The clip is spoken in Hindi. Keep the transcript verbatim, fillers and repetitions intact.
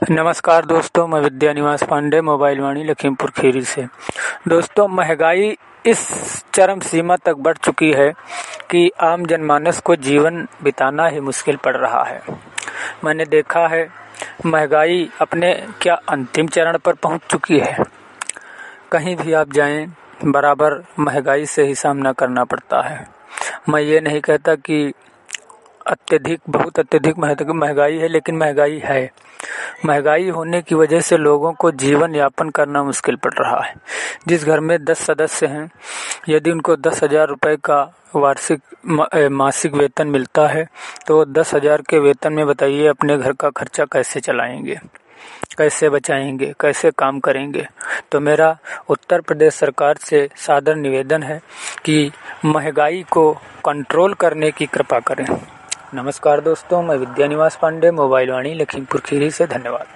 नमस्कार दोस्तों, मैं विद्या निवास पांडे मोबाइल वाणी लखीमपुर खीरी से। दोस्तों, महंगाई इस चरम सीमा तक बढ़ चुकी है कि आम जनमानस को जीवन बिताना ही मुश्किल पड़ रहा है। मैंने देखा है महंगाई अपने क्या अंतिम चरण पर पहुंच चुकी है। कहीं भी आप जाएं, बराबर महंगाई से ही सामना करना पड़ता है। मैं ये नहीं कहता कि अत्यधिक बहुत अत्यधिक महंगाई है, लेकिन महंगाई है। महंगाई होने की वजह से लोगों को जीवन यापन करना मुश्किल पड़ रहा है। जिस घर में दस सदस्य हैं, यदि उनको दस हजार रुपये का वार्षिक मासिक वेतन मिलता है, तो दस हजार के वेतन में बताइए अपने घर का खर्चा कैसे चलाएंगे, कैसे बचाएंगे, कैसे काम करेंगे। तो मेरा उत्तर प्रदेश सरकार से सादर निवेदन है कि महंगाई को कंट्रोल करने की कृपा करें। नमस्कार दोस्तों, मैं विद्या निवास पांडे मोबाइल वाणी लखीमपुर खीरी से। धन्यवाद।